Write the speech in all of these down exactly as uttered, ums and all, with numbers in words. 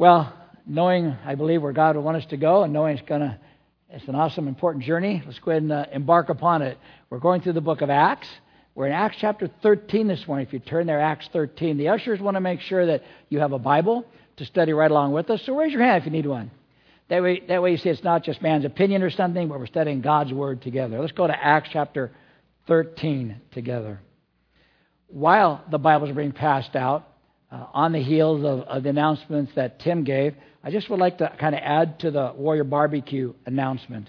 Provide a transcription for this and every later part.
Well, knowing, I believe, where God would want us to go, and knowing it's gonna, it's an awesome, important journey, let's go ahead and uh, embark upon it. We're going through the book of Acts. We're in Acts chapter thirteen this morning. If you turn there, Acts thirteen. The ushers want to make sure that you have a Bible to study right along with us. So raise your hand if you need one. That way, that way you see it's not just man's opinion or something, but we're studying God's Word together. Let's go to Acts chapter thirteen together. While the Bibles are being passed out, uh, on the heels of, of the announcements that Tim gave, I just would like to kind of add to the Warrior Barbecue announcement.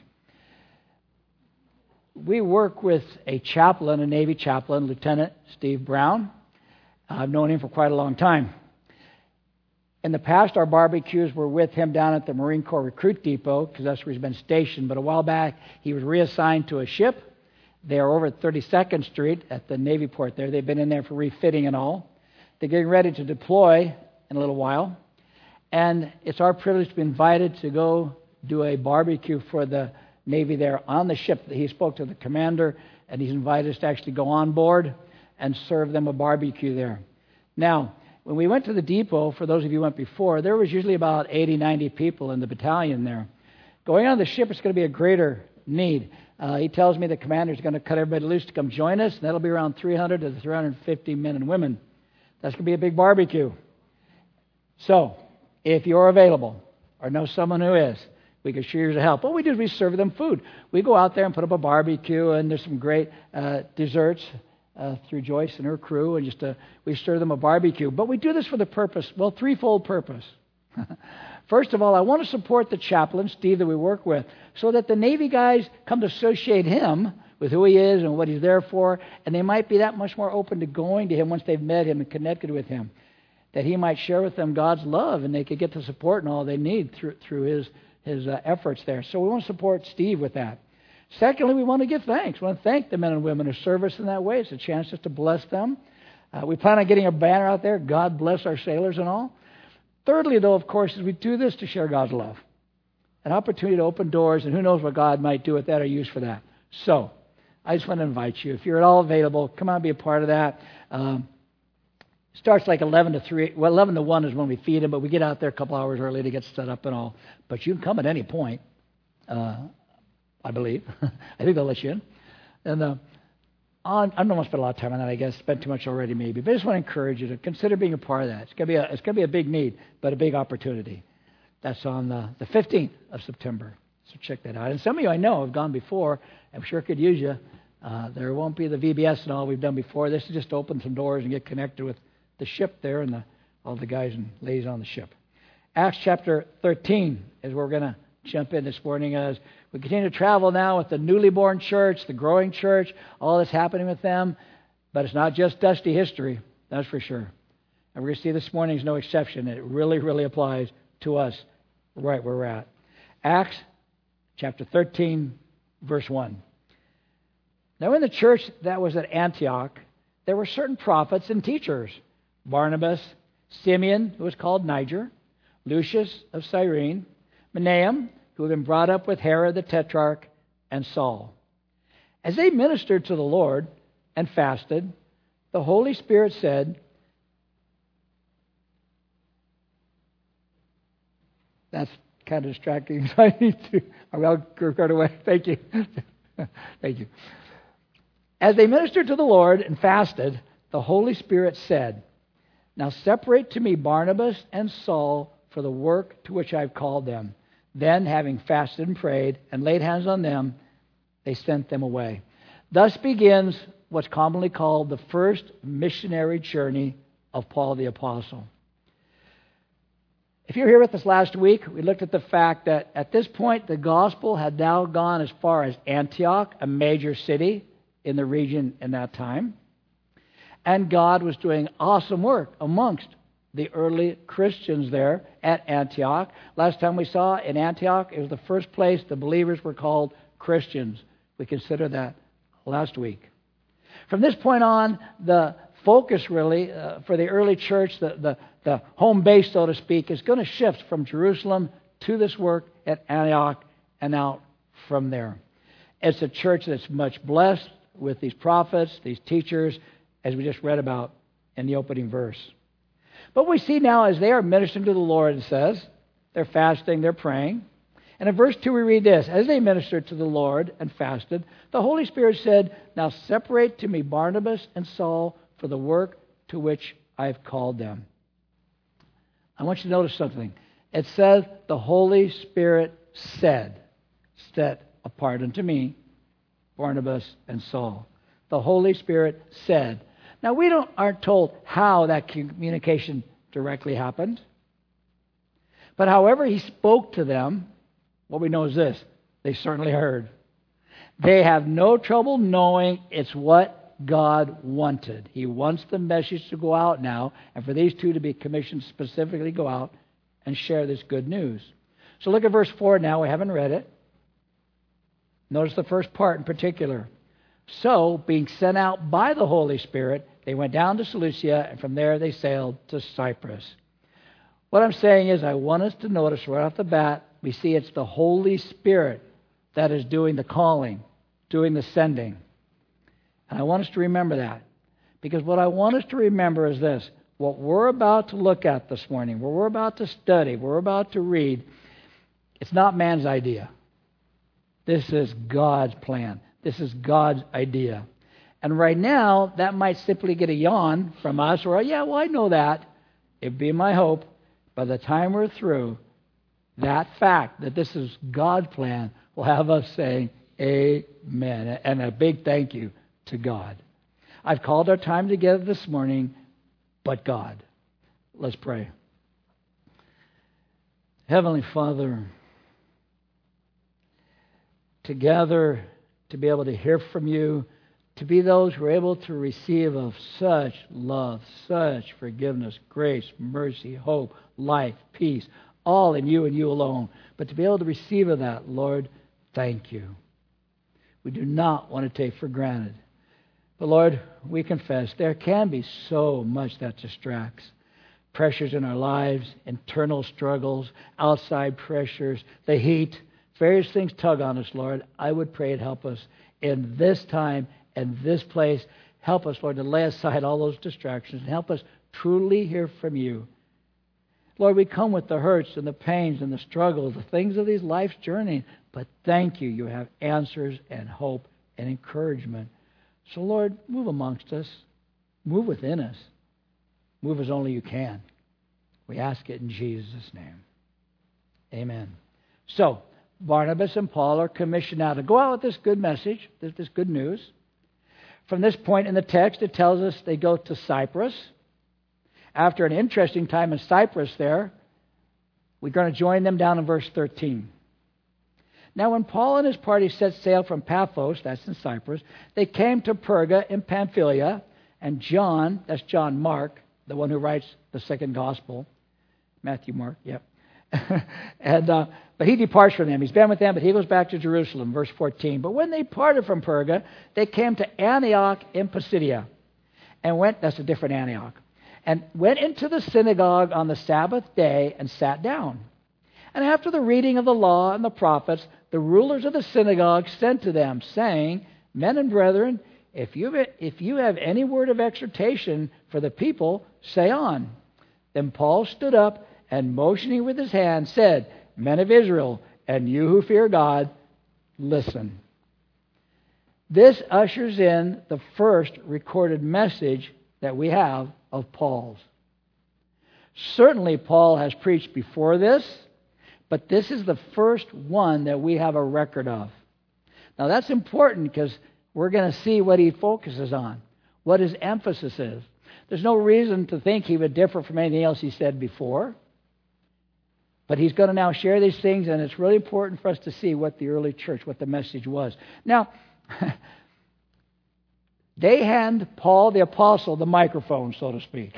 We work with a chaplain, a Navy chaplain, Lieutenant Steve Brown. I've known him for quite a long time. In the past, our barbecues were with him down at the Marine Corps Recruit Depot, because that's where he's been stationed. But a while back, he was reassigned to a ship. They are over at thirty-second Street at the Navy port there. They've been in there for refitting and all. They're getting ready to deploy in a little while. And it's our privilege to be invited to go do a barbecue for the Navy there on the ship. He spoke to the commander, and he's invited us to actually go on board and serve them a barbecue there. Now, when we went to the depot, for those of you who went before, there was usually about eighty, ninety people in the battalion there. Going on the ship, it's going to be a greater need. Uh, he tells me the commander is going to cut everybody loose to come join us, and that'll be around three hundred to three hundred fifty men and women. That's going to be a big barbecue. So, if you're available or know someone who is, we can sure use the help. What we do is we serve them food. We go out there and put up a barbecue, and there's some great uh, desserts uh, through Joyce and her crew, and just uh, we serve them a barbecue. But we do this for the purpose, well, threefold purpose. First of all, I want to support the chaplain, Steve, that we work with, so that the Navy guys come to associate him with who he is and what he's there for, and they might be that much more open to going to him once they've met him and connected with him, that he might share with them God's love, and they could get the support and all they need through through his his uh, efforts there. So we want to support Steve with that. Secondly, we want to give thanks. We want to thank the men and women who serve us in that way. It's a chance just to bless them. Uh, we plan on getting a banner out there, God bless our sailors and all. Thirdly, though, of course, is we do this to share God's love. An opportunity to open doors, and who knows what God might do with that or use for that. So, I just want to invite you. If you're at all available, come on, be a part of that. Um, starts like eleven to three. Well, eleven to one is when we feed them, but we get out there a couple hours early to get set up and all. But you can come at any point, uh, I believe. I think they'll let you in. And uh, on, I don't want to spend a lot of time on that, I guess. Spent too much already, maybe. But I just want to encourage you to consider being a part of that. It's going to be a, it's going to be a big need, but a big opportunity. That's on the, the fifteenth of September. So check that out. And some of you I know have gone before. I'm sure could use you. Uh, there won't be the V B S and all we've done before. This is just to open some doors and get connected with the ship there and the, all the guys and ladies on the ship. Acts chapter thirteen is where we're going to jump in this morning as we continue to travel now with the newly born church, the growing church, all that's happening with them. But it's not just dusty history, that's for sure. And we're going to see this morning is no exception. It really, really applies to us right where we're at. Acts chapter thirteen, verse one. Now in the church that was at Antioch, there were certain prophets and teachers. Barnabas, Simeon, who was called Niger, Lucius of Cyrene, Manaen, who had been brought up with Herod the Tetrarch, and Saul. As they ministered to the Lord and fasted, the Holy Spirit said, that's kind of distracting, so I need to, I'll go right away. Thank you. Thank you. As they ministered to the Lord and fasted, the Holy Spirit said, now separate to me Barnabas and Saul for the work to which I've called them. Then, having fasted and prayed and laid hands on them, they sent them away. Thus begins what's commonly called the first missionary journey of Paul the Apostle. If you were here with us last week, we looked at the fact that at this point the gospel had now gone as far as Antioch, a major city in the region in that time. And God was doing awesome work amongst the early Christians there at Antioch. Last time we saw in Antioch, it was the first place the believers were called Christians. We considered that last week. From this point on, the focus really uh, for the early church, the, the, the home base, so to speak, is going to shift from Jerusalem to this work at Antioch and out from there. It's a church that's much blessed with these prophets, these teachers, as we just read about in the opening verse. But we see now as they are ministering to the Lord, it says, they're fasting, they're praying. And in verse two we read this, as they ministered to the Lord and fasted, the Holy Spirit said, now separate to me Barnabas and Saul for the work to which I have called them. I want you to notice something. It says the Holy Spirit said, set apart unto me Barnabas and Saul. The Holy Spirit said. Now we don't aren't told how that communication directly happened. But however he spoke to them, what we know is this. They certainly heard. They have no trouble knowing it's what God wanted. He wants the message to go out now, and for these two to be commissioned specifically go out and share this good news. So look at verse four now. We haven't read it. Notice the first part in particular. So, being sent out by the Holy Spirit, they went down to Seleucia, and from there they sailed to Cyprus. What I'm saying is I want us to notice right off the bat, we see it's the Holy Spirit that is doing the calling, doing the sending. And I want us to remember that. Because what I want us to remember is this. What we're about to look at this morning, what we're about to study, what we're about to read, it's not man's idea. This is God's plan. This is God's idea. And right now, that might simply get a yawn from us, or, yeah, well, I know that. It'd be my hope, by the time we're through, that fact that this is God's plan will have us saying, amen, and a big thank you to God. I've called our time together this morning, but God. Let's pray. Heavenly Father, together to be able to hear from you, to be those who are able to receive of such love, such forgiveness, grace, mercy, hope, life, peace, all in you and you alone. But to be able to receive of that, Lord, thank you. We do not want to take for granted. But Lord, we confess there can be so much that distracts. Pressures in our lives, internal struggles, outside pressures, the heat, various things tug on us, Lord. I would pray it help us in this time and this place. Help us, Lord, to lay aside all those distractions and help us truly hear from you. Lord, we come with the hurts and the pains and the struggles, the things of these life's journey, but thank you, you have answers and hope and encouragement. So, Lord, move amongst us. Move within us. Move as only you can. We ask it in Jesus' name. Amen. So, Barnabas and Paul are commissioned now to go out with this good message, this, this good news. From this point in the text, it tells us they go to Cyprus. After an interesting time in Cyprus there, we're going to join them down in verse thirteen. Now, when Paul and his party set sail from Paphos, that's in Cyprus, they came to Perga in Pamphylia, and John, that's John Mark, the one who writes the second gospel, Matthew, Mark, yep. and uh, but he departs from them. He's been with them, but he goes back to Jerusalem, verse fourteen. But when they parted from Perga, they came to Antioch in Pisidia, and went, that's a different Antioch, and went into the synagogue on the Sabbath day and sat down. And after the reading of the law and the prophets, the rulers of the synagogue sent to them, saying, Men and brethren, if you, if you have any word of exhortation for the people, say on. Then Paul stood up and motioning with his hand said, Men of Israel, and you who fear God, listen. This ushers in the first recorded message that we have of Paul's. Certainly Paul has preached before this, but this is the first one that we have a record of. Now that's important because we're going to see what he focuses on, what his emphasis is. There's no reason to think he would differ from anything else he said before. But he's going to now share these things, and it's really important for us to see what the early church, what the message was. Now, they hand Paul the apostle the microphone, so to speak.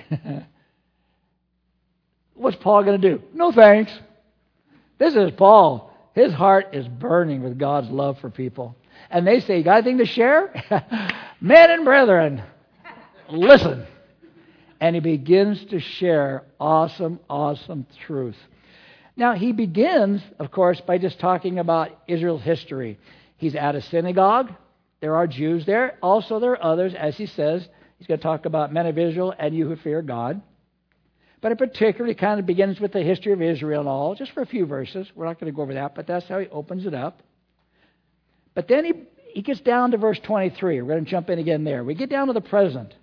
What's Paul going to do? No thanks. This is Paul. His heart is burning with God's love for people. And they say, you got anything to share? Men and brethren, listen. And he begins to share awesome, awesome truth. Now, he begins, of course, by just talking about Israel's history. He's at a synagogue. There are Jews there. Also, there are others, as he says. He's going to talk about men of Israel and you who fear God. But it particularly kind of begins with the history of Israel and all, just for a few verses. We're not going to go over that, but that's how he opens it up. But then he, he gets down to verse twenty-three. We're going to jump in again there. We get down to the present.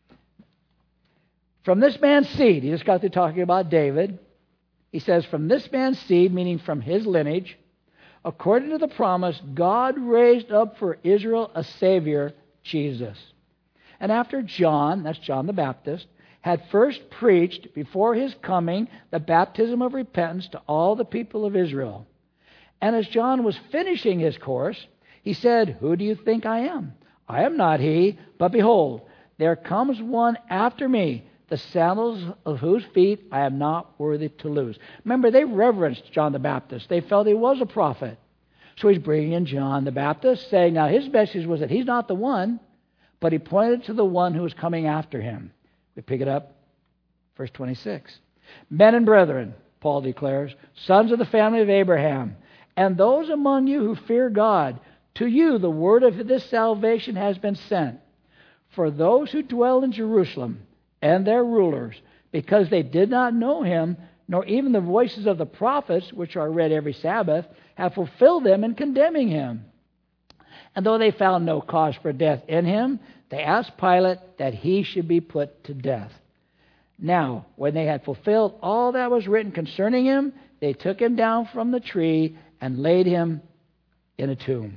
From this man's seed, he just got to talking about David. He says, from this man's seed, meaning from his lineage, according to the promise, God raised up for Israel a Savior, Jesus. And after John, that's John the Baptist, had first preached before his coming the baptism of repentance to all the people of Israel. And as John was finishing his course, he said, who do you think I am? I am not he, but behold, there comes one after me, the sandals of whose feet I am not worthy to loose. Remember, they reverenced John the Baptist. They felt he was a prophet. So he's bringing in John the Baptist, saying, now his message was that he's not the one, but he pointed to the one who was coming after him. We pick it up, verse twenty-six. Men and brethren, Paul declares, sons of the family of Abraham, and those among you who fear God, to you the word of this salvation has been sent. For those who dwell in Jerusalem and their rulers, because they did not know him, nor even the voices of the prophets, which are read every Sabbath, have fulfilled them in condemning him. And though they found no cause for death in him, they asked Pilate that he should be put to death. Now, when they had fulfilled all that was written concerning him, they took him down from the tree and laid him in a tomb.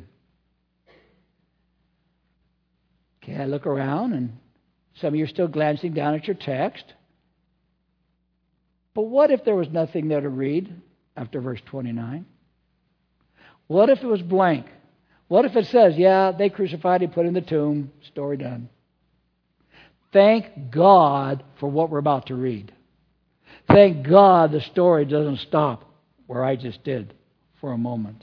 Okay, I look around, and some of you are still glancing down at your text. But what if there was nothing there to read after verse twenty-nine? What if it was blank? What if it says, yeah, they crucified him, put him in the tomb, story done? Thank God for what we're about to read. Thank God the story doesn't stop where I just did for a moment.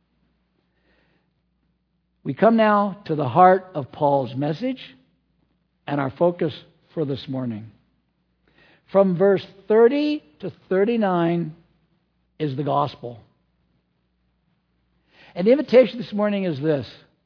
We come now to the heart of Paul's message and our focus for this morning. From verse thirty to thirty-nine is the gospel. And the invitation this morning is this.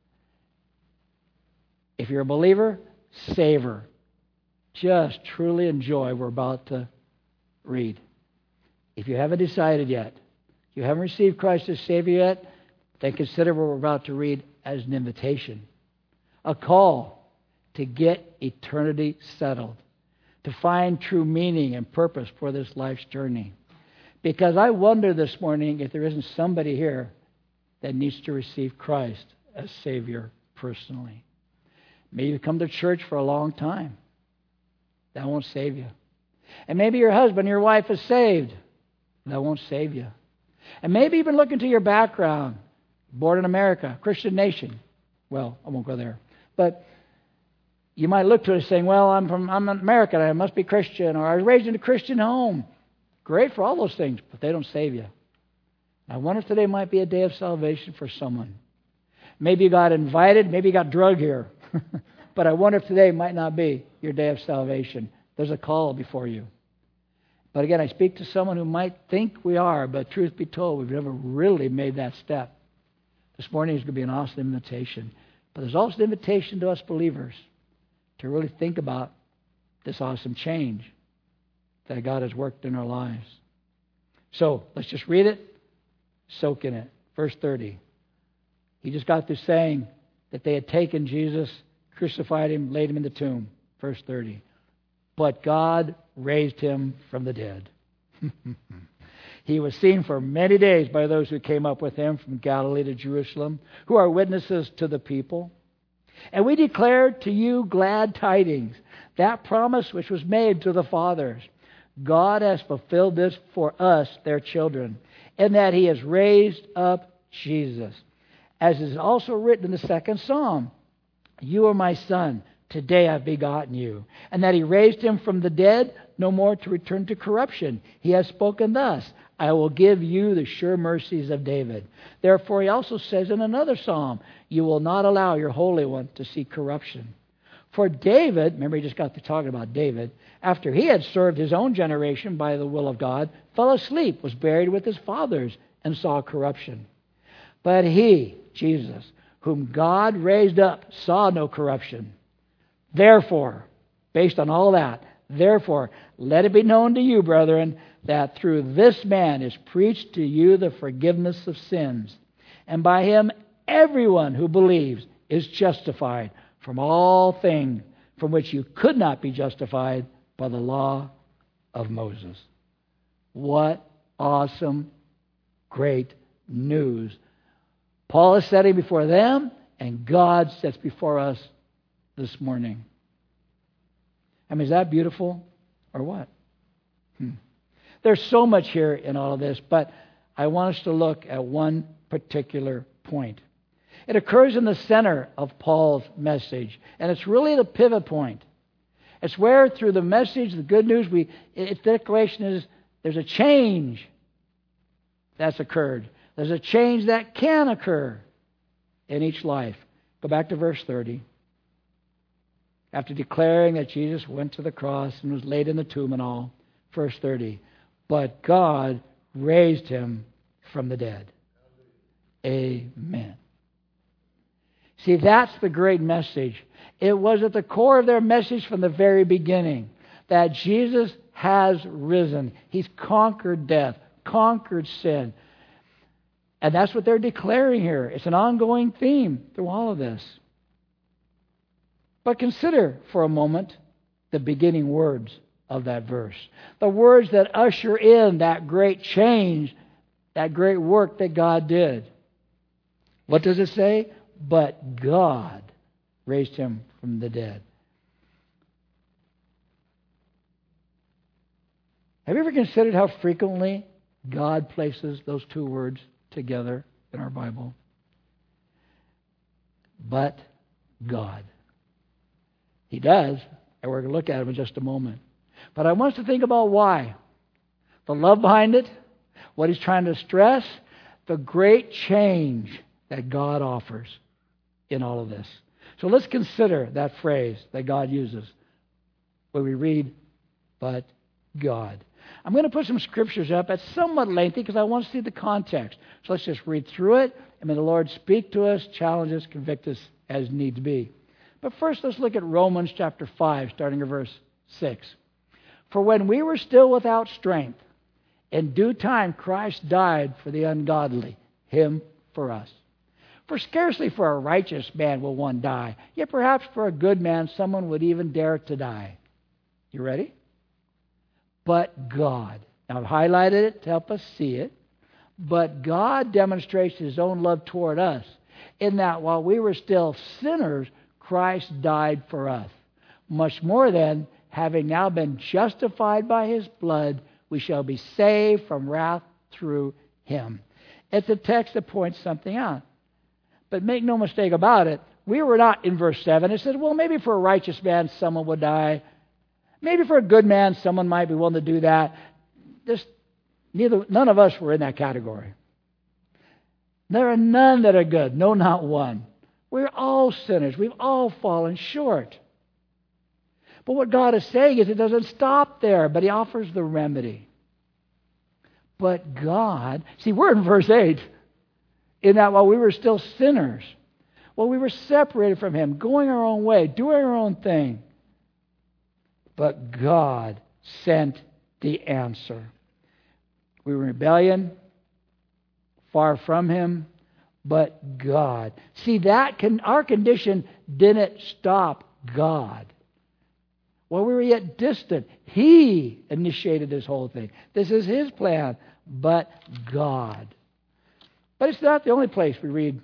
If you're a believer, savor. Just truly enjoy what we're about to read. If you haven't decided yet, if you haven't received Christ as Savior yet, then consider what we're about to read as an invitation. A call to get eternity settled. To find true meaning and purpose for this life's journey. Because I wonder this morning if there isn't somebody here that needs to receive Christ as Savior personally. Maybe you've come to church for a long time. That won't save you. And maybe your husband, your wife is saved. That won't save you. And maybe you've been looking to your background. Born in America, Christian nation. Well, I won't go there. But you might look to it saying, well, I'm from I'm American, I must be Christian, or I was raised in a Christian home. Great for all those things, but they don't save you. I wonder if today might be a day of salvation for someone. Maybe you got invited, maybe you got drugged here. But I wonder if today might not be your day of salvation. There's a call before you. But again, I speak to someone who might think we are, but truth be told, we've never really made that step. This morning is going to be an awesome invitation. But there's also an invitation to us believers to really think about this awesome change that God has worked in our lives. So, let's just read it. Soak in it. Verse thirty. He just got through saying that they had taken Jesus, crucified him, laid him in the tomb. Verse thirty. But God raised him from the dead. He was seen for many days by those who came up with him from Galilee to Jerusalem, who are witnesses to the people. And we declare to you glad tidings, that promise which was made to the fathers. God has fulfilled this for us, their children, in that he has raised up Jesus. As is also written in the second psalm, you are my son, today I've begotten you. And that he raised him from the dead, no more to return to corruption. He has spoken thus, I will give you the sure mercies of David. Therefore he also says in another psalm, you will not allow your Holy One to see corruption. For David, remember he just got to talking about David, after he had served his own generation by the will of God, fell asleep, was buried with his fathers, and saw corruption. But he, Jesus, whom God raised up, saw no corruption. Therefore, based on all that, Therefore, let it be known to you, brethren, that through this man is preached to you the forgiveness of sins. And by him everyone who believes is justified from all things from which you could not be justified by the law of Moses. What awesome, great news. Paul is setting before them, and God sets before us this morning. I mean, is that beautiful or what? Hmm. There's so much here in all of this, but I want us to look at one particular point. It occurs in the center of Paul's message, and it's really the pivot point. It's where, through the message, the good news, we its declaration is there's a change that's occurred. There's a change that can occur in each life. Go back to verse thirty. After declaring that Jesus went to the cross and was laid in the tomb and all, verse thirty, but God raised him from the dead. Amen. See, that's the great message. It was at the core of their message from the very beginning that Jesus has risen. He's conquered death, conquered sin. And that's what they're declaring here. It's an ongoing theme through all of this. But consider for a moment the beginning words of that verse. The words that usher in that great change, that great work that God did. What does it say? But God raised him from the dead. Have you ever considered how frequently God places those two words together in our Bible? But God. He does, and we're going to look at him in just a moment. But I want us to think about why. The love behind it, what he's trying to stress, the great change that God offers in all of this. So let's consider that phrase that God uses when we read, but God. I'm going to put some scriptures up. It's somewhat lengthy because I want to see the context. So let's just read through it, and may the Lord speak to us, challenge us, convict us as need to be. But first, let's look at Romans chapter five, starting at verse six. For when we were still without strength, in due time Christ died for the ungodly, him for us. For scarcely for a righteous man will one die, yet perhaps for a good man someone would even dare to die. You ready? But God. Now I've highlighted it to help us see it. But God demonstrates his own love toward us, in that while we were still sinners, Christ died for us. Much more then, having now been justified by his blood, we shall be saved from wrath through him. It's a text that points something out. But make no mistake about it, we were not in verse seven. It says, well, maybe for a righteous man someone would die. Maybe for a good man someone might be willing to do that. Just neither, none of us were in that category. There are none that are good. No, not one. We're all sinners. We've all fallen short. But what God is saying is it doesn't stop there, but he offers the remedy. But God, see, we're in verse eight, in that while we were still sinners, while we were separated from him, going our own way, doing our own thing, but God sent the answer. We were in rebellion, far from him, but God. See, that can, our condition didn't stop God. While we were yet distant, he initiated this whole thing. This is his plan, but God. But it's not the only place we read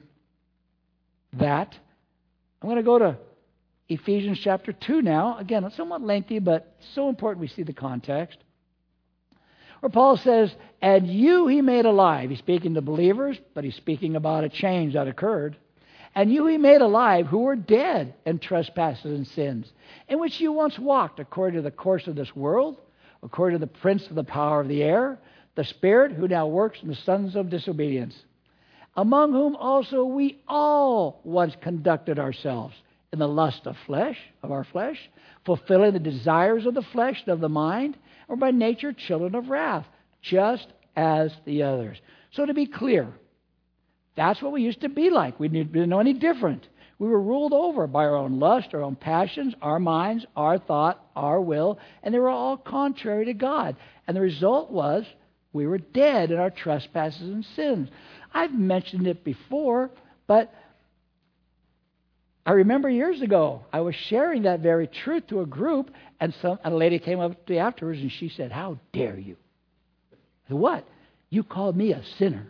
that. I'm going to go to Ephesians chapter two now. Again, it's somewhat lengthy, but so important we see the context. Where Paul says, and you he made alive. He's speaking to believers, but he's speaking about a change that occurred. And you he made alive who were dead in trespasses and sins, in which you once walked according to the course of this world, according to the prince of the power of the air, the spirit who now works in the sons of disobedience, among whom also we all once conducted ourselves in the lust of flesh, of our flesh, fulfilling the desires of the flesh and of the mind, or by nature children of wrath, just as the others. So to be clear, that's what we used to be like. We didn't know any different. We were ruled over by our own lust, our own passions, our minds, our thought, our will, and they were all contrary to God. And the result was we were dead in our trespasses and sins. I've mentioned it before, but I remember years ago, I was sharing that very truth to a group, and, some, and a lady came up to me afterwards, and she said, "How dare you?" I said, "What? You called me a sinner."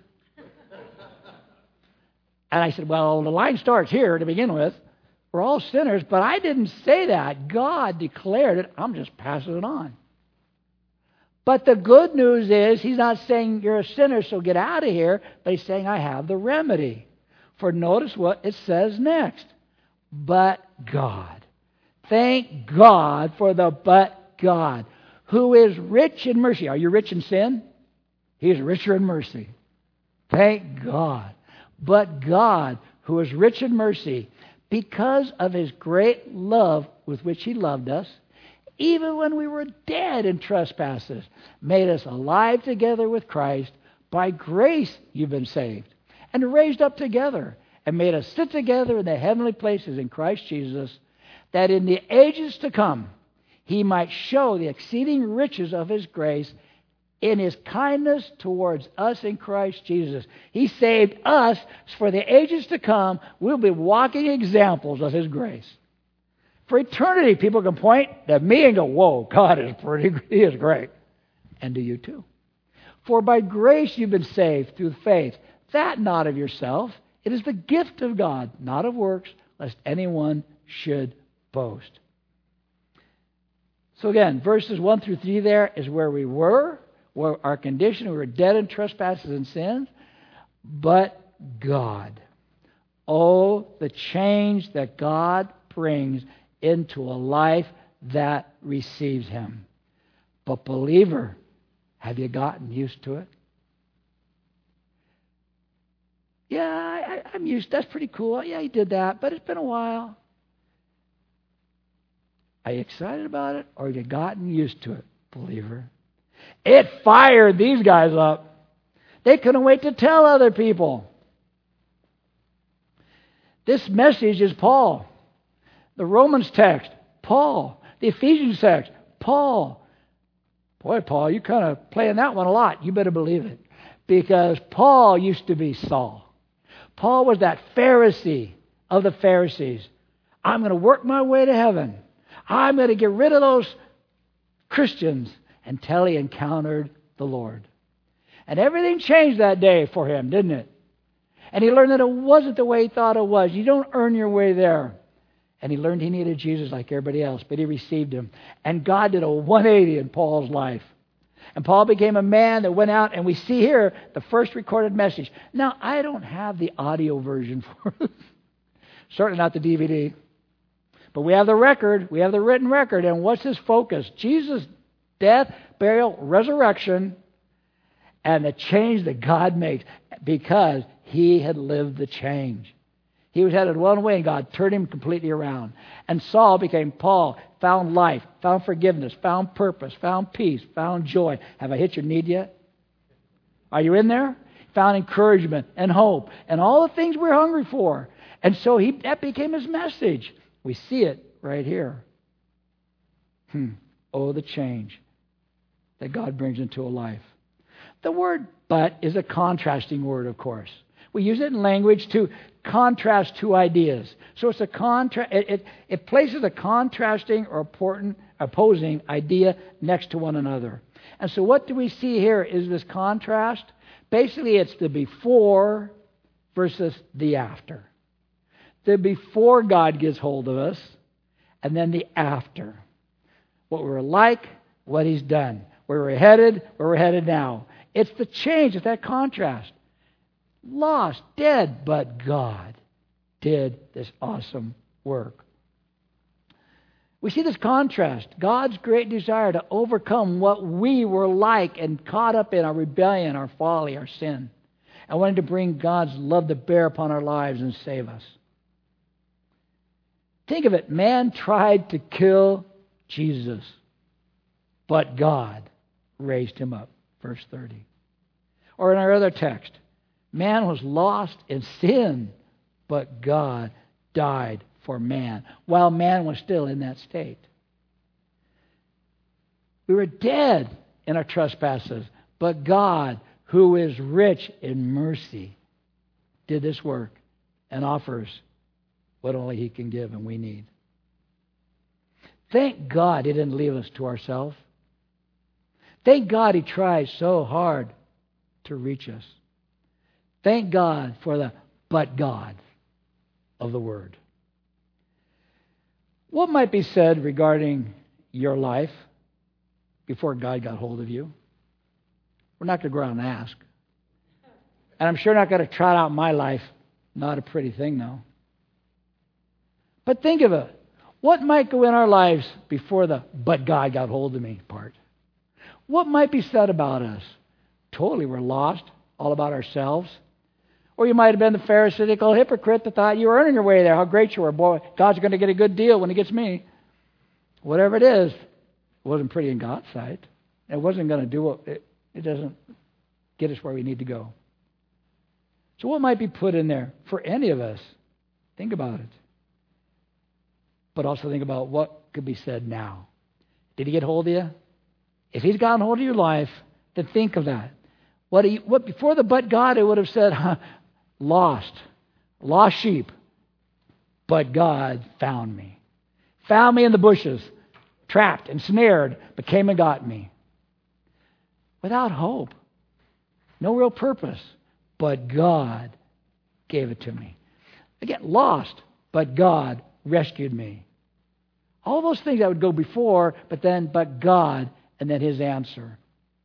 And I said, "Well, the line starts here to begin with. We're all sinners, but I didn't say that. God declared it. I'm just passing it on." But the good news is He's not saying you're a sinner, so get out of here, but He's saying I have the remedy. For notice what it says next. But God. Thank God for the but God, who is rich in mercy. Are you rich in sin? He is richer in mercy. Thank God. But God, who is rich in mercy, because of His great love with which He loved us, even when we were dead in trespasses, made us alive together with Christ. By grace you've been saved, and raised up together, and made us sit together in the heavenly places in Christ Jesus, that in the ages to come He might show the exceeding riches of His grace in His kindness towards us in Christ Jesus. He saved us. For the ages to come, we'll be walking examples of His grace. For eternity, people can point at me and go, "Whoa, God is pretty, He is great." And to you too. For by grace you've been saved through faith, that not of yourself. It is the gift of God, not of works, lest anyone should boast. So again, verses one through three there is where we were. Where our condition, we were dead in trespasses and sins, but God. Oh, the change that God brings into a life that receives Him. But believer, have you gotten used to it? Yeah, I, I'm used. That's pretty cool. Yeah, He did that, but it's been a while. Are you excited about it, or have you gotten used to it, believer? It fired these guys up. They couldn't wait to tell other people. This message is Paul. The Romans text, Paul. The Ephesians text, Paul. Boy, Paul, you're kind of playing that one a lot. You better believe it. Because Paul used to be Saul. Paul was that Pharisee of the Pharisees. I'm going to work my way to heaven. I'm going to get rid of those Christians until he encountered the Lord. And everything changed that day for him, didn't it? And he learned that it wasn't the way he thought it was. You don't earn your way there. And he learned he needed Jesus like everybody else, but he received Him. And God did a one eighty in Paul's life. And Paul became a man that went out, and we see here the first recorded message. Now, I don't have the audio version for it. Certainly not the D V D. But we have the record. We have the written record. And what's his focus? Jesus' death, burial, resurrection, and the change that God makes because he had lived the change. He was headed one way, and God turned him completely around. And Saul became Paul, found life, found forgiveness, found purpose, found peace, found joy. Have I hit your need yet? Are you in there? Found encouragement and hope and all the things we're hungry for. And so he that became his message. We see it right here. Hmm. Oh, the change that God brings into a life. The word "but" is a contrasting word, of course. We use it in language to contrast two ideas. So it's a contra- it, it, it places a contrasting or important, opposing idea next to one another. And so what do we see here is this contrast. Basically, it's the before versus the after. The before God gets hold of us, and then the after. What we were like, what He's done. Where we're headed, where we're headed now. It's the change, it's that contrast. Lost, dead, but God did this awesome work. We see this contrast. God's great desire to overcome what we were like and caught up in our rebellion, our folly, our sin. And wanted to bring God's love to bear upon our lives and save us. Think of it. Man tried to kill Jesus, but God raised Him up. Verse thirty. Or in our other text, man was lost in sin, but God died for man while man was still in that state. We were dead in our trespasses, but God, who is rich in mercy, did this work and offers what only He can give and we need. Thank God He didn't leave us to ourselves. Thank God He tried so hard to reach us. Thank God for the but God of the Word. What might be said regarding your life before God got hold of you? We're not going to go around and ask. And I'm sure not going to trot out my life. Not a pretty thing, though. But think of it. What might go in our lives before the but God got hold of me part? What might be said about us? Totally we're lost, all about ourselves. Or you might have been the Pharisaical hypocrite that thought you were earning your way there. How great you were. Boy, God's going to get a good deal when He gets me. Whatever it is, it wasn't pretty in God's sight. It wasn't going to do it. It, it doesn't get us where we need to go. So what might be put in there for any of us? Think about it. But also think about what could be said now. Did He get hold of you? If He's gotten hold of your life, then think of that. What, he, what before the but God, it would have said, huh, lost, lost sheep. But God found me. Found me in the bushes, trapped and snared, but came and got me. Without hope. No real purpose. But God gave it to me. Again, lost, but God rescued me. All those things that would go before, but then, but God, and then His answer.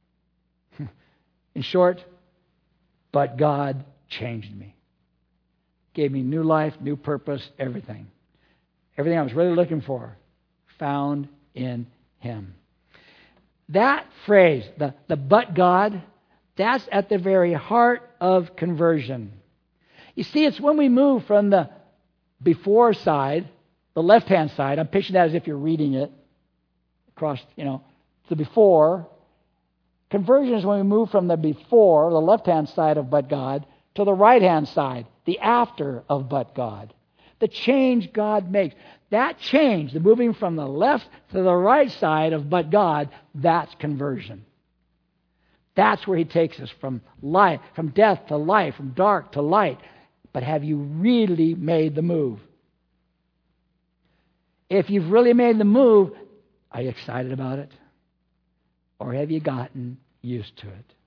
In short, but God changed me. Gave me new life, new purpose, everything. Everything I was really looking for, found in Him. That phrase, the, the but God, that's at the very heart of conversion. You see, it's when we move from the before side, the left-hand side, I'm picturing that as if you're reading it across, you know, the before. Conversion is when we move from the before, the left-hand side of but God, to the right-hand side, the after of but God. The change God makes. That change, the moving from the left to the right side of but God, that's conversion. That's where He takes us from life, from death to life, from dark to light. But have you really made the move? If you've really made the move, are you excited about it? Or have you gotten used to it?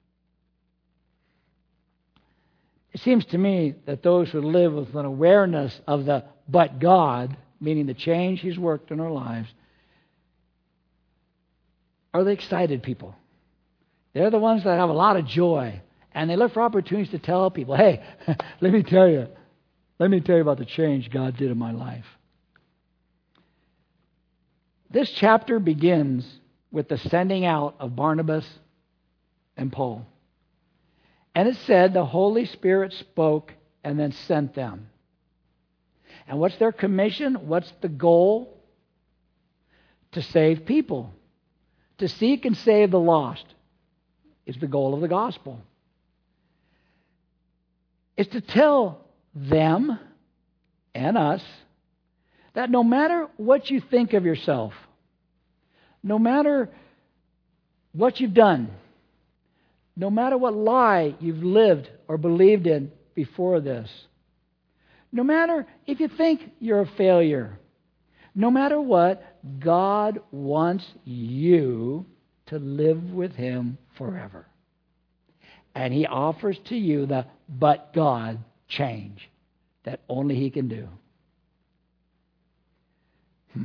It seems to me that those who live with an awareness of the but God, meaning the change He's worked in our lives, are the excited people. They're the ones that have a lot of joy. And they look for opportunities to tell people, hey, let me tell you, let me tell you about the change God did in my life. This chapter begins with the sending out of Barnabas and Paul. And it said the Holy Spirit spoke and then sent them. And what's their commission? What's the goal? To save people. To seek and save the lost is the goal of the gospel. It's to tell them and us that no matter what you think of yourself, no matter what you've done, no matter what lie you've lived or believed in before this, no matter if you think you're a failure, no matter what, God wants you to live with Him forever. And He offers to you the but God change that only He can do. Hmm.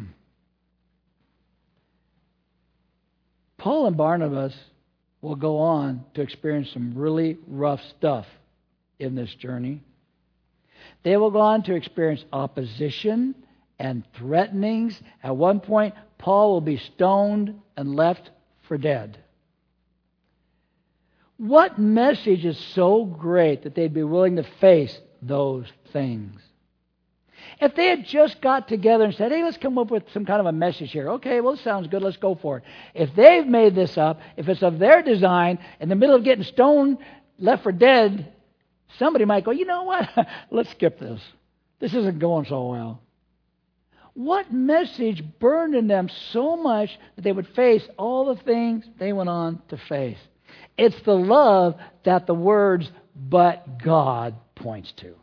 Paul and Barnabas will go on to experience some really rough stuff in this journey. They will go on to experience opposition and threatenings. At one point, Paul will be stoned and left for dead. What message is so great that they'd be willing to face those things? If they had just got together and said, hey, let's come up with some kind of a message here. Okay, well, it sounds good. Let's go for it. If they've made this up, if it's of their design, in the middle of getting stoned, left for dead, somebody might go, you know what? Let's skip this. This isn't going so well. What message burned in them so much that they would face all the things they went on to face? It's the love that the words, but God, points to.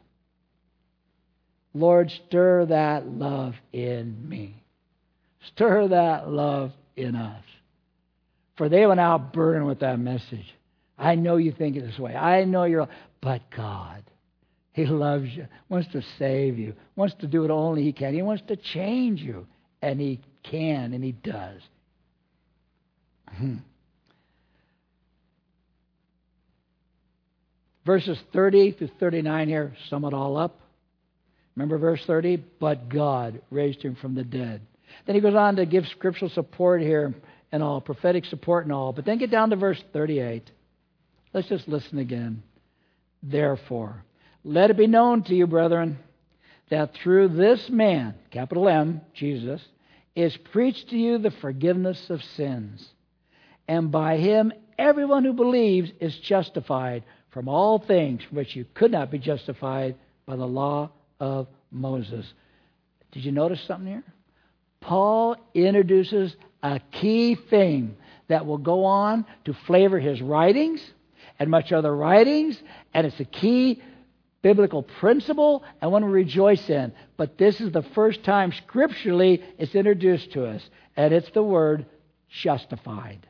Lord, stir that love in me. Stir that love in us. For they went out burdened with that message. I know you think it this way. I know you're, but God, He loves you, wants to save you, wants to do what only He can. He wants to change you, and He can, and He does. Hmm. Verses thirty through thirty-nine here sum it all up. Remember verse thirty? But God raised Him from the dead. Then he goes on to give scriptural support here and all, prophetic support and all. But then get down to verse thirty-eight. Let's just listen again. Therefore, let it be known to you, brethren, that through this man, capital M, Jesus, is preached to you the forgiveness of sins. And by Him, everyone who believes is justified from all things from which you could not be justified by the law of Moses. Did you notice something here? Paul introduces a key thing that will go on to flavor his writings and much other writings, and it's a key biblical principle and one we rejoice in. But this is the first time scripturally it's introduced to us, and it's the word justified.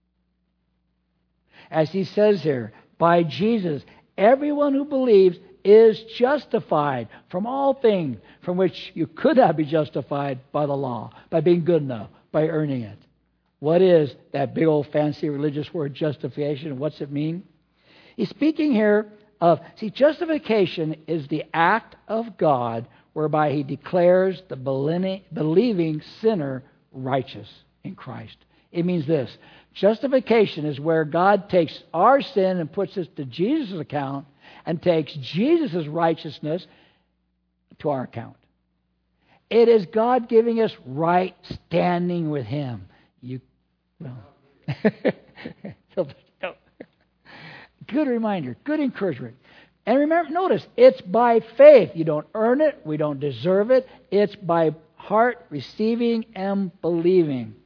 As he says here, by Jesus, everyone who believes is justified from all things from which you could not be justified by the law, by being good enough, by earning it. What is that big old fancy religious word justification? What's it mean? He's speaking here of, see, justification is the act of God whereby He declares the believing sinner righteous in Christ. It means this. Justification is where God takes our sin and puts it to Jesus' account and takes Jesus' righteousness to our account. It is God giving us right standing with Him. You, well, good reminder, good encouragement. And remember, notice, it's by faith. You don't earn it. We don't deserve it. It's by heart receiving and believing.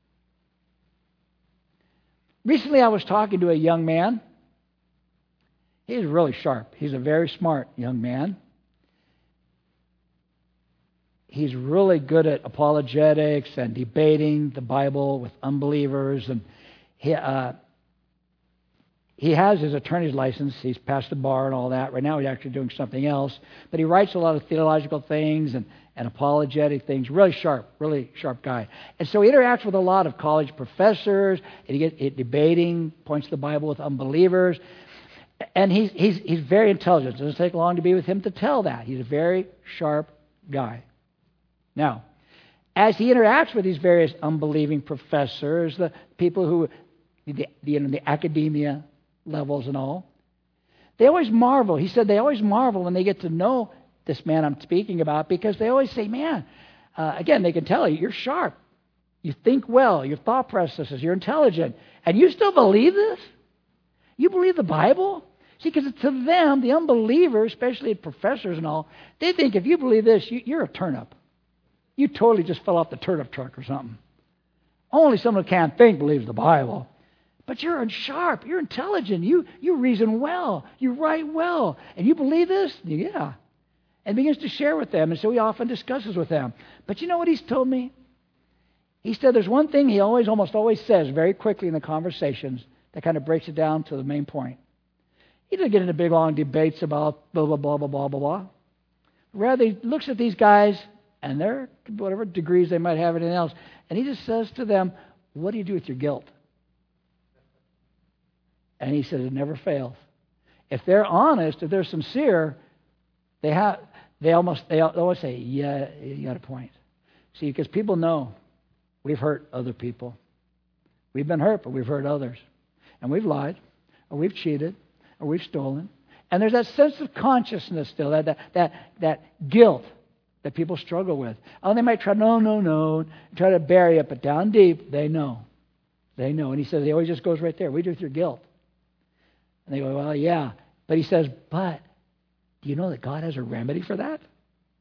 Recently, I was talking to a young man. He's really sharp. He's a very smart young man. He's really good at apologetics and debating the Bible with unbelievers. And he, uh, he has his attorney's license. He's passed the bar and all that. Right now, he's actually doing something else. But he writes a lot of theological things and, and apologetic things. Really sharp, really sharp guy. And so he interacts with a lot of college professors. And he gets it debating, points to the Bible with unbelievers. And he's, he's, he's very intelligent. It doesn't take long to be with him to tell that. He's a very sharp guy. Now, as he interacts with these various unbelieving professors, the people who, the, you know, the academia levels and all, they always marvel. He said they always marvel when they get to know this man I'm speaking about, because they always say, man, uh, again, they can tell you, you're sharp. You think well. Your thought processes. You're intelligent. And you still believe this? You believe the Bible? See, because to them, the unbelievers, especially professors and all, they think if you believe this, you, you're a turnip. You totally just fell off the turnip truck or something. Only someone who can't think believes the Bible. But you're sharp. You're intelligent. You, you reason well. You write well. And you believe this? Yeah. And begins to share with them. And so he often discusses with them. But you know what he's told me? He said there's one thing he always, almost always says very quickly in the conversations that kind of breaks it down to the main point. He doesn't get into big, long debates about blah, blah, blah, blah, blah, blah, blah. Rather, he looks at these guys and their whatever degrees they might have, anything else, and he just says to them, what do you do with your guilt? And he says it never fails. If they're honest, if they're sincere, they have they almost they always say, yeah, you got a point. See, because people know we've hurt other people. We've been hurt, but we've hurt others. And we've lied, or we've cheated, or we've stolen. And there's that sense of consciousness still, that that that, that guilt that people struggle with. Oh, they might try, no, no, no, try to bury it, but down deep, they know. They know. And he says, he always just goes right there. What do you do with your guilt? And they go, well, yeah. But he says, but do you know that God has a remedy for that?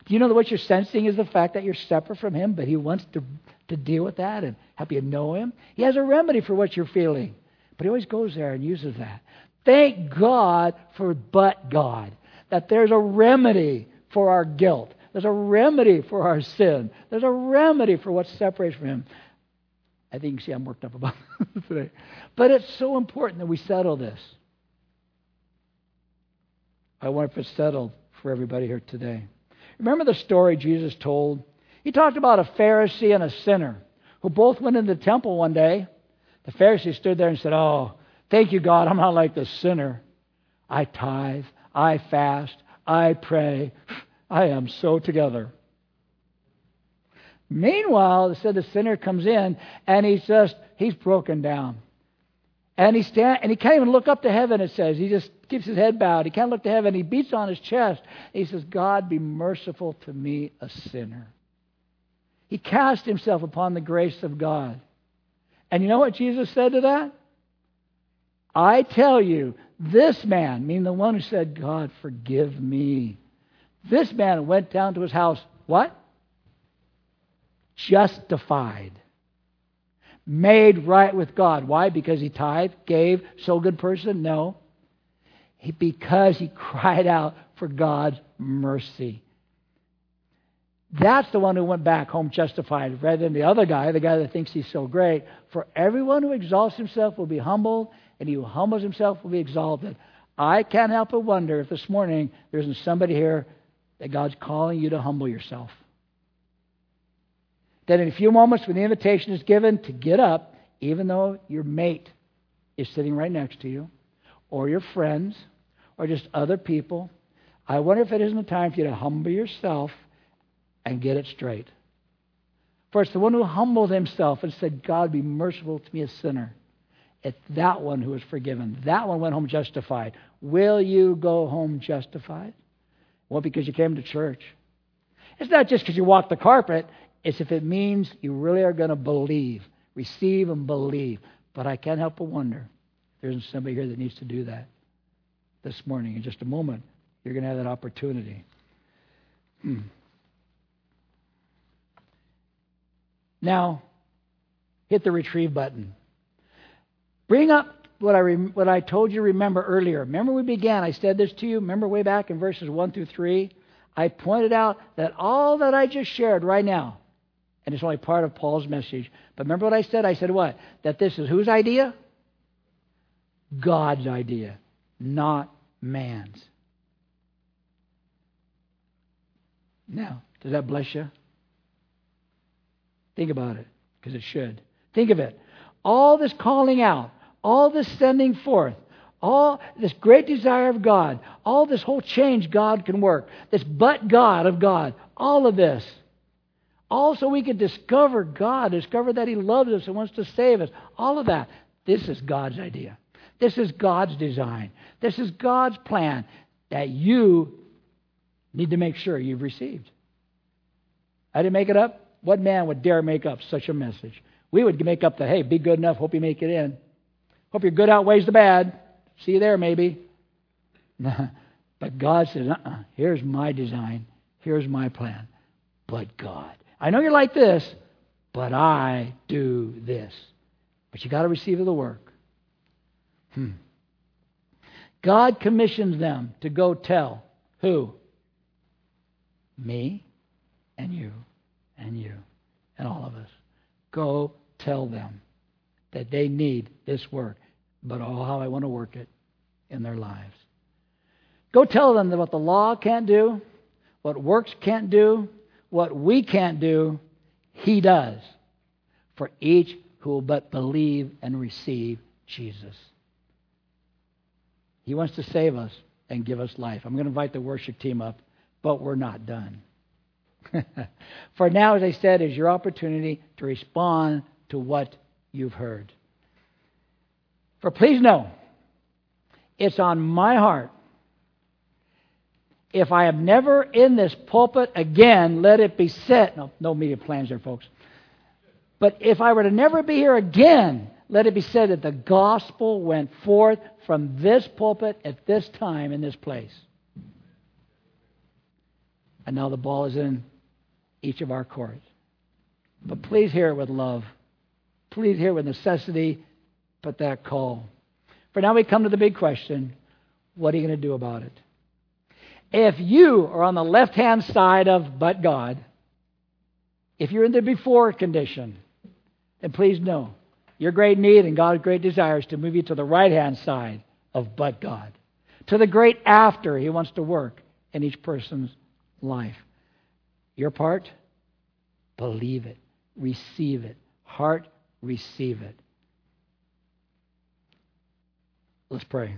Do you know that what you're sensing is the fact that you're separate from Him, but He wants to, to deal with that and help you know Him? He has a remedy for what you're feeling, but He always goes there and uses that. Thank God for but God, that there's a remedy for our guilt. There's a remedy for our sin. There's a remedy for what separates from Him. I think you can see I'm worked up about it today. But it's so important that we settle this. I wonder if it's settled for everybody here today. Remember the story Jesus told? He talked about a Pharisee and a sinner who both went into the temple one day. The Pharisee stood there and said, "Oh, thank you, God, I'm not like the sinner. I tithe, I fast, I pray. I am so together." Meanwhile, it said the sinner comes in and he's just, he's broken down. And he stand, and he can't even look up to heaven, it says. He just keeps his head bowed. He can't look to heaven. He beats on his chest. He says, "God, be merciful to me, a sinner." He cast himself upon the grace of God. And you know what Jesus said to that? "I tell you, this man," meaning the one who said, "God, forgive me," this man went down to his house, what? Justified. Made right with God. Why? Because he tithed, gave, so good person? No. He, because he cried out for God's mercy. That's the one who went back home justified, rather than the other guy, the guy that thinks he's so great. For everyone who exalts himself will be humbled, and he who humbles himself will be exalted. I can't help but wonder if this morning there isn't somebody here that God's calling you to humble yourself. That in a few moments when the invitation is given to get up, even though your mate is sitting right next to you, or your friends, or just other people, I wonder if it isn't the time for you to humble yourself and get it straight. For it's the one who humbled himself and said, "God, be merciful to me, a sinner." It's that one who was forgiven. That one went home justified. Will you go home justified? Well, because you came to church. It's not just because you walked the carpet. It's if it means you really are going to believe, receive and believe. But I can't help but wonder if there's somebody here that needs to do that this morning. In just a moment, you're going to have that opportunity. Hmm. Now, hit the retrieve button. Bring up what I rem- what I told you to remember earlier. Remember we began, I said this to you. Remember way back in verses one through three? I pointed out that all that I just shared right now, and it's only part of Paul's message. But remember what I said? I said what? That this is whose idea? God's idea, not man's. Now, does that bless you? Think about it, because it should. Think of it. All this calling out, all this sending forth, all this great desire of God, all this whole change God can work, this but God of God, all of this. Also, we can discover God, discover that He loves us and wants to save us. All of that. This is God's idea. This is God's design. This is God's plan that you need to make sure you've received. I didn't make it up. What man would dare make up such a message? We would make up that, hey, be good enough, hope you make it in. Hope your good outweighs the bad. See you there, maybe. But God says, uh-uh, here's my design. Here's my plan. But God. I know you're like this, but I do this. But you got to receive the work. Hmm. God commissions them to go tell who? Me and you and you and all of us. Go tell them that they need this work, but oh, how I want to work it in their lives. Go tell them that what the law can't do, what works can't do, what we can't do, He does for each who will but believe and receive Jesus. He wants to save us and give us life. I'm going to invite the worship team up, but we're not done. For now, as I said, is your opportunity to respond to what you've heard. For please know, it's on my heart. If I am never in this pulpit again, let it be said. No, no media plans there, folks. But if I were to never be here again, let it be said that the gospel went forth from this pulpit at this time in this place. And now the ball is in each of our courts. But please hear it with love. Please hear it with necessity, but that call. For now we come to the big question. What are you going to do about it? If you are on the left-hand side of but God, if you're in the before condition, then please know your great need and God's great desire is to move you to the right-hand side of but God. To the great after He wants to work in each person's life. Your part? Believe it. Receive it. Heart, receive it. Let's pray.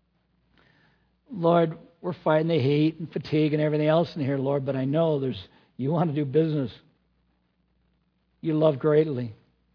Lord, we're fighting the heat and fatigue and everything else in here, Lord, but I know there's you want to do business. You love greatly.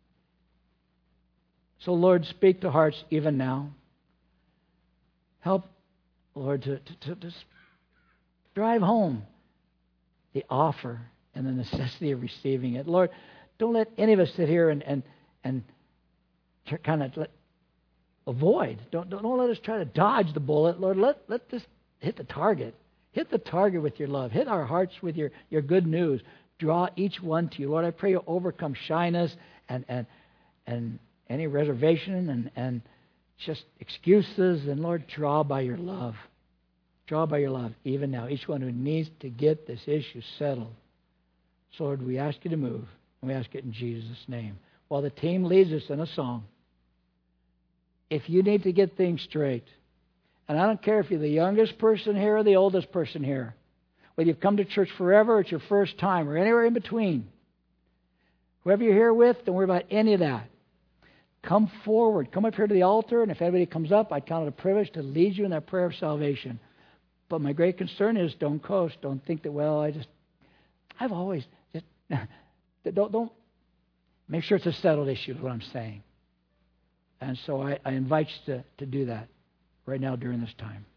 So, Lord, speak to hearts even now. Help, Lord, to, to, to just drive home the offer and the necessity of receiving it. Lord, don't let any of us sit here and and, and kind of let, avoid. Don't, don't don't let us try to dodge the bullet. Lord, let, let this hit the target. Hit the target with your love. Hit our hearts with your, your good news. Draw each one to you. Lord, I pray you'll overcome shyness and and and any reservation and, and just excuses. And Lord, draw by your love. Draw by your love, even now. Each one who needs to get this issue settled. So, Lord, we ask you to move. And we ask it in Jesus' name. While the team leads us in a song, if you need to get things straight, and I don't care if you're the youngest person here or the oldest person here, whether you've come to church forever or it's your first time or anywhere in between, whoever you're here with, don't worry about any of that. Come forward. Come up here to the altar, and if anybody comes up, I count it a privilege to lead you in that prayer of salvation. But my great concern is don't coast. Don't think that, well, I just, I've always, just, don't, don't, make sure it's a settled issue is what I'm saying. And so I, I invite you to, to do that right now during this time.